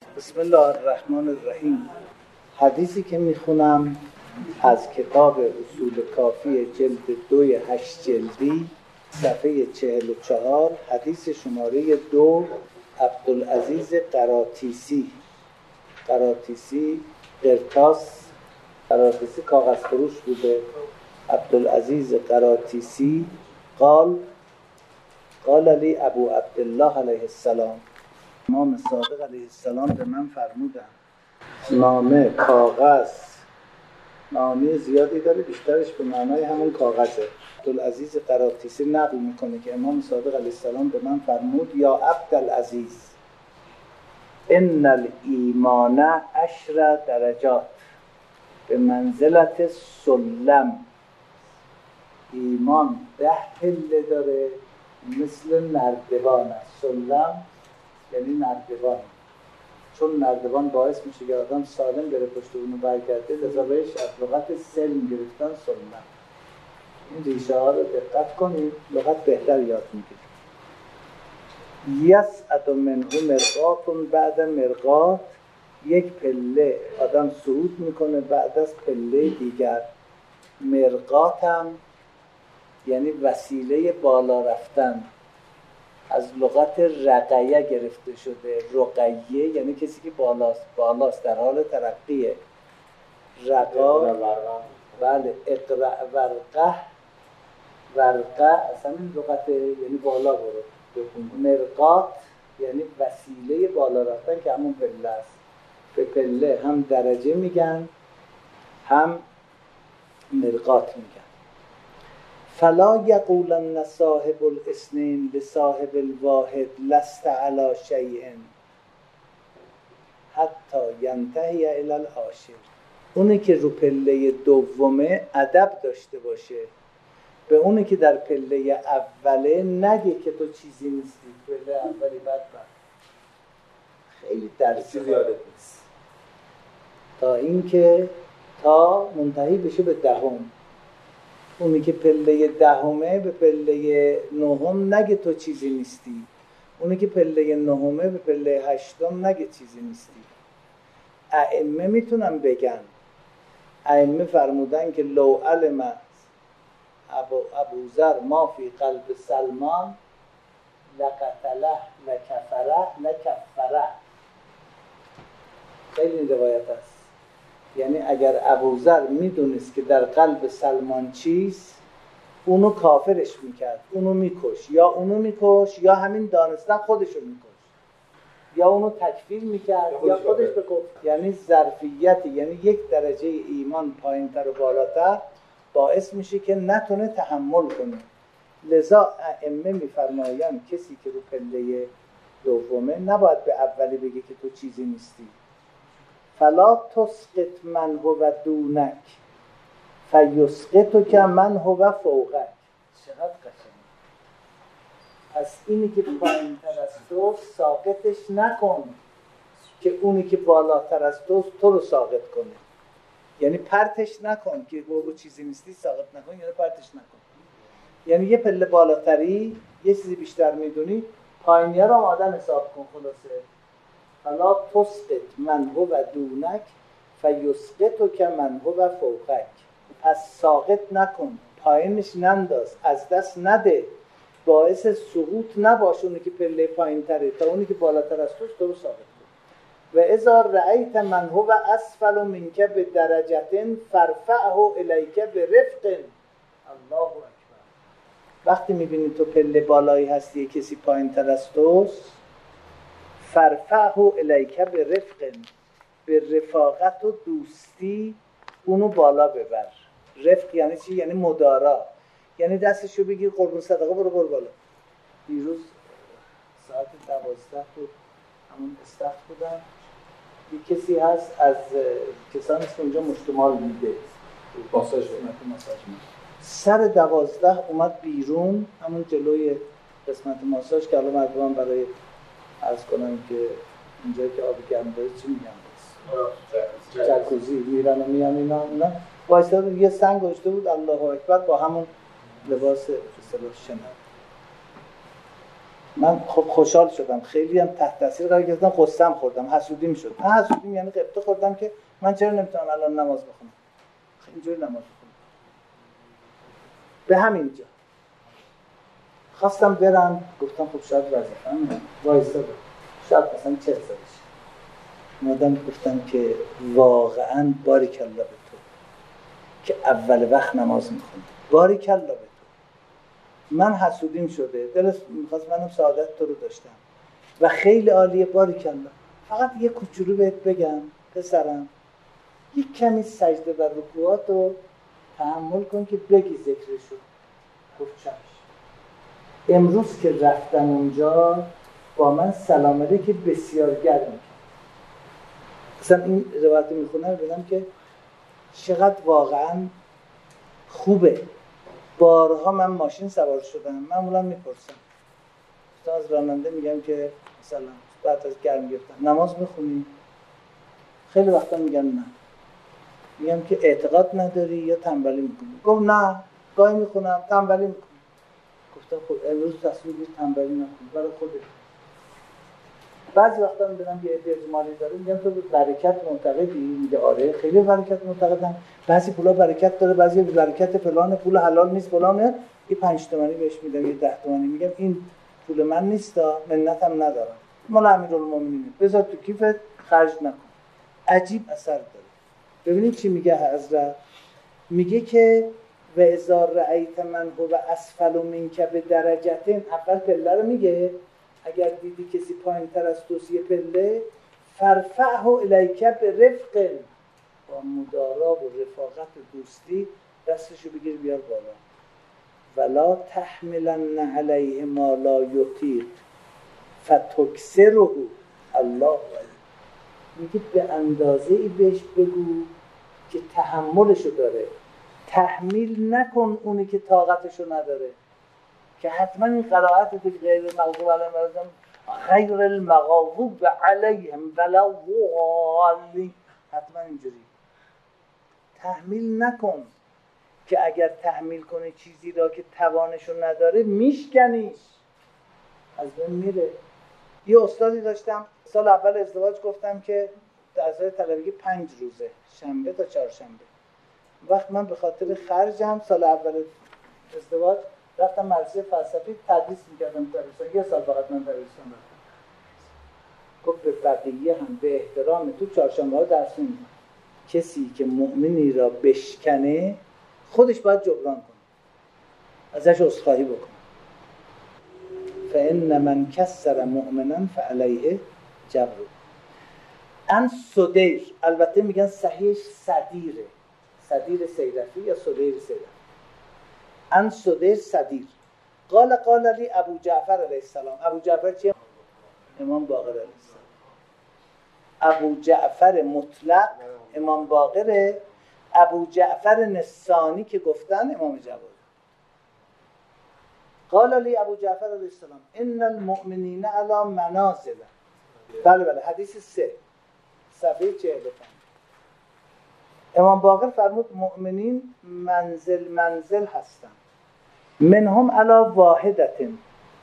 بسم الله الرحمن الرحیم. حدیثی که میخونم از کتاب اصول کافی جلد 2 8 جلدی صفحه 44، حدیث شماره 2، عبدالعزیز قراتیسی قراتیسی کاغذ فروش بوده. عبدالعزیز قراتیسی قال لی ابو عبدالله علیه السلام، امام صادق علیه السلام به من فرمودن. نامه، کاغذ، نامه زیادی داره، بیشترش به معنای همون کاغذه. عبدالعزیز قراتیسی نقل میکنه که امام صادق علیه السلام به من فرمود: یا عبدالعزیز، ان الایمان 10 درجات به منزلت سلم. ایمان 10 پله داره، مثل نردبان است. سلم یعنی نردبان، چون نردبان باعث میشه که آدم سالم بره پشت اونو برگرده، لذا بهش از لغت سلم گرفتن سلم. این ریشه ها رو دقت کنید، لغت بهتر یاد میگیرید. یصعد منه مرقات بعد مرقات، یک پله آدم صعود میکنه بعد از پله دیگر. مرقات هم یعنی وسیله بالا رفتن، از لغت رقیه گرفته شده. رقیه یعنی کسی که بالاست در حال ترقیه. رقا، بله، اقرأ ورقه اصلا این لغت یعنی بالا برو. مرقات یعنی وسیله بالا رفتن که همون پله است. به پله هم درجه میگن هم مرقات میگن. فلا یقولن صاحب الاثنین لصاحب الواحد لست علی شیء حتی ینتهی الی العاشر. اونی که رو پله دومه ادب داشته باشه، به اونی که در پله اوله نگه که تو چیزی نیستی. پله اولی بدبخت خیلی درسی زیاده نیست، تا منتهی بشه به دهم. اونی که پله دهمه به پله نهم نگه تو چیزی نیستی. اونی که پله نهمه به پله هشتم نگه چیزی نیستی. ائمه میتونن بگن، ائمه فرمودن که لو علم ابوذر ما فی قلب سلمان لقتله لکفره. خیلی این روایت است. یعنی اگر ابوذر میدونست که در قلب سلمان چیست، اونو کافرش میکرد، اونو میکش، یا اونو میکش یا همین دانستن خودشو میکش، یا اونو تکفیر میکرد یا خودش بکش. یعنی ظرفیت، یعنی یک درجه ایمان پایینتر و بالاتر باعث میشه که نتونه تحمل کنه. لذا ائمه میفرمایند کسی که رو پله دومه نباید به اولی بگه که تو چیزی نیستی. فلا تسقط من هو دونک فیسقطک من هو فوقک. چقدر قشنگ. پس اینی که پایین‌تر از تو ساقطش نکن که اونی که بالاتر از تو رو ساقط کنه. یعنی پرتش نکن که بگو چیزی نیستی، ساقط نکن، یعنی پرتش نکن. یعنی یه پله بالاتری، یه چیزی بیشتر میدونی، پایینی‌ها رو آدم حساب کن. خلاصه فلا تسقط من هو دونک فیسقطک من هو فوقک. پس ساقط نکن، پایینش ننداز، از دست نده، باعث سقوط نباش اونی که پله پایین تره تا اونی که بالاتر از توست رو ساقط کن. و اذا رأیت من هو اسفل منک بدرجة فرفعه الیک برفق. الله اکبر. وقتی میبینی تو پله بالایی هستی کسی پایین تر از توست، فرفعه الیک برفق، به رفاقت و دوستی اونو بالا ببر. رفق یعنی چی؟ یعنی مدارا، یعنی دستشو بگیر قربون صدقه برو بالا. دیروز ساعت 12 بود، همون استخ بودم، یه کسی هست از کسانی که اونجا مشتمال میده ماساژ میده، سر 12 اومد بیرون، همون جلوی قسمت ماساژ که الان مردم برای عرض کنم که اینجایی که آبی گرم داره چی میگن؟ جکوزی میرن و میان اینا وایساده یه سنگ گذاشته بود، الله اکبر، با همون لباس اصطلاح شنا. من خب خوشحال شدم، خیلی هم تحت تاثیر قرار گرفتم، قصه‌ام خوردم، حسودیم شد. من حسودیم یعنی قبطه خوردم که من چرا نمیتونم الان نماز بخونم، اینجوری نماز بخونم. به همین جا خواستم برم، گفتم خب شاید وظیفه‌ام وایسادم، شاید مثلا 40 سالش مادام گفتم که واقعا باریکلا به تو که اول وقت نماز میخوندی، باریکلا به تو. من حسودیم شده، دلش میخواست منم سعادت تو رو داشتم و خیلی عالیه، باریکلا. فقط یه کوچولو بهت بگم پسرم، یک کمی سجده و رکوعات رو تحمل کن که بگی ذکرشو. گفت چشم. امروز که رفتم اونجا با من سلام علیک بسیار گرم کرد. اصلا این روایت میخونم ببینم که چقدر واقعا خوبه. بارها من ماشین سوار شدم، معمولا میپرسم از راننده، میگم که مثلا بعد از گرم گرفتن نماز میخونی؟ خیلی وقتا میگن نه. میگم که اعتقاد نداری یا تنبلی میکنی؟ گفت نه، گاهی میخونم، تنبلی میکنم. گفتم خب امروز تصمیم گیر تنبلی نکن برای خودت. بعضی وقتا میبینم یه عده اجمالی داره، میگم تو به برکت معتقدی؟ میگه آره خیلی برکت معتقدم، بعضی پولا برکت داره، بعضی برکت فلان، پول حلال نیست فلانه. یه 5 تومانی بهش میدم، یه 10 تومانی، میگم این پول من نیستا، منتم ندارم، مال امیرالمومنینه، بذار تو کیفت، خرج نکن. عجیب اثر داره. ببینید چی میگه حضرت، میگه که و اذا رأیت من هو اسفل منک بدرجتین، اول پله رو میگه اگر دیدی کسی پایین تر از تو یه پله، فرفعه الیک برفق، با مدارا و رفاقت و دوستی دستشو بگیر بیار بالا. ولا تحملن علیه ما لا یطیق فتکسره الله. میگه به اندازه ای بهش بگو که تحملشو داره، تحمیل نکن اونی که طاقتشو نداره. که حتما این قرائت غیر مغضوب علیهم غیر المغضوب علیهم ولا الضالین، حتما اینجوری تحمیل نکن که اگر تحمیل کنی چیزی را که توانشو نداره میشکنیش، از بین میره. یه استادی داشتم سال اول ازدواج، گفتم که درسای طلبگی 5 روزه، شنبه تا چهارشنبه. وقت من به خاطر خرجم سال اول ازدواج رفتم مدرسه فلسفی تدریس میکردم دبیرستان، یه سال فقط من دبیرستان رفتم. گفت به بقیه هم به احترام تو چهارشنبه ها درس نمیدم. کسی که مؤمنی را بشکنه خودش باید جبران کنه، ازش عذرخواهی بکنه. فإن من کسر مؤمنا فعلیه جبر. ان سدیر، البته میگن صحیحش صدیره، صدیر سیرفی یا سدیر سیرفی. ان سدیر صدیر. قال لی ابو جعفر علیه السلام. ابو جعفر چیه؟ امام باقر علیه السلام. ابو جعفر مطلق امام باقره، ابو جعفر نسانی که گفتن امام جواد. قال لی ابو جعفر علیه السلام ان المؤمنین علی منازل. بله حدیث 3 صفحه 45. امام باقر فرمود مؤمنین منزل هستند، منهم علی واحدتن،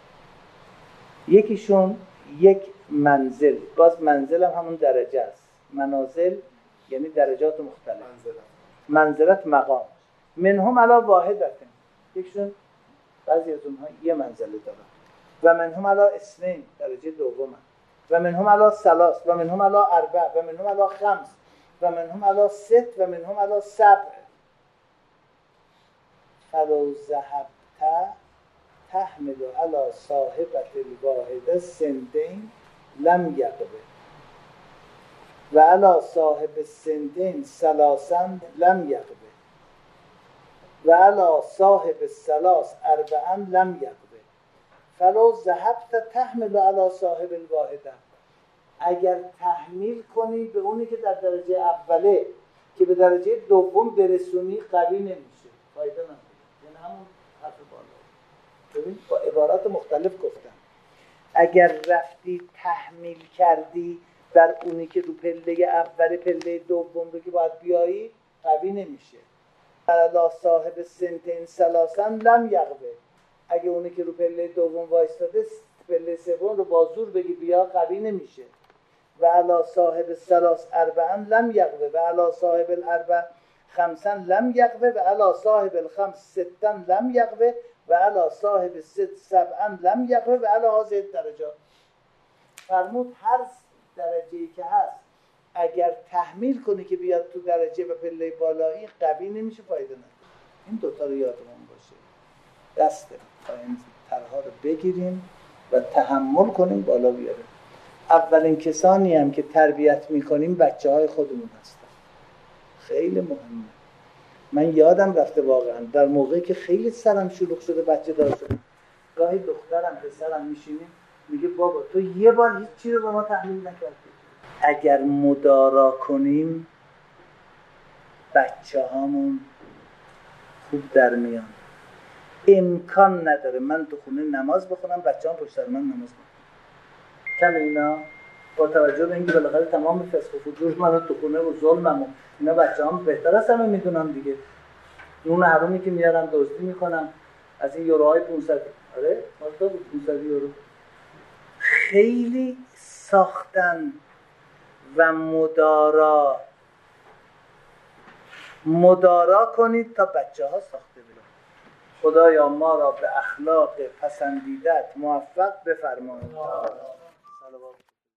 یکیشون یک منزل، باز منزل هم همون درجه است، منازل یعنی درجات مختلف، منزلت مقام. منهم علی واحدتن، یکیشون بعضی از اونها یه منزله دارن. و منهم علی اثنین، درجه دومه. و منهم علی ثلاث، و منهم علی اربع، و منهم علی خمس، و منهم علی ست، و منهم علی سبع. فلو ذهبت تحمل علی صاحبت الواحده سنتین لم یقبه و علی صاحب السنتین ثلاثا لم یقبه و علی صاحب الثلاث اربعا لم یقبه. فلو ذهبت تحمل علی صاحب الواحده، اگر تحمیل کنی به اونی که در درجه اوله که به درجه دوم برسونی قوی نمیشه، فایده نداره. یعنی همون حرف بالا. ببین با عبارات مختلف گفتم. اگر رفتی تحمیل کردی بر اونی که رو پله اول پله دوم رو که باید بیایی قوی نمیشه. علی صاحب سنتین ثلاثا لم یقبه، اگه اونی که رو پله دوم وایستاده پله سوم رو با زور بگی بیا قوی نمیشه. و علی صاحب الثلاث اربعا لم یقوه و علی صاحب الاربع خمسا لم یقوه و علی صاحب الخمس ستا لم یقوه و علی صاحب الست سبعا لم یقوه و علی هذه الدرجات. فرمود هر درجه‌ای که هست اگر تحمیل کنی که بیاد تو درجه و پله بالایی قوی نمیشه، فایده نداره. این دوتا رو یادمون باشه. دسته تا این طرح‌ها رو بگیریم و تحمل کنیم بالا بیاریم. اولین کسانی هم که تربیت میکنیم بچه‌های خودمون هستن. خیلی مهمه. من یادم رفته واقعا در موقعی که خیلی سرم شلوغ شده بچه دار شدم، گاهی دخترم پسرم میشینیم میگه بابا تو یه بار هیچ چیزی رو به ما تحمیل نکردی. اگر مدارا کنیم بچه‌هامون خوب در میان. امکان نداره من تو خونه نماز بخونم بچه‌ام پشت سر من نماز بخونن. کم اینا با توجه به اینکه بالاخره تمام فسق و فجور منو تو خونه و ظلمم و اینا بچه‌ام بهتر از همه میدونن دیگه. نون حرومی که میارن دزدی میکنم از این یوروهای 500. آره مالتا بود 500 یورو. خیلی ساختن و مدارا کنید تا بچه ها ساخته بشن. خدایا ما را به اخلاق پسندیدت موفق بفرمایید.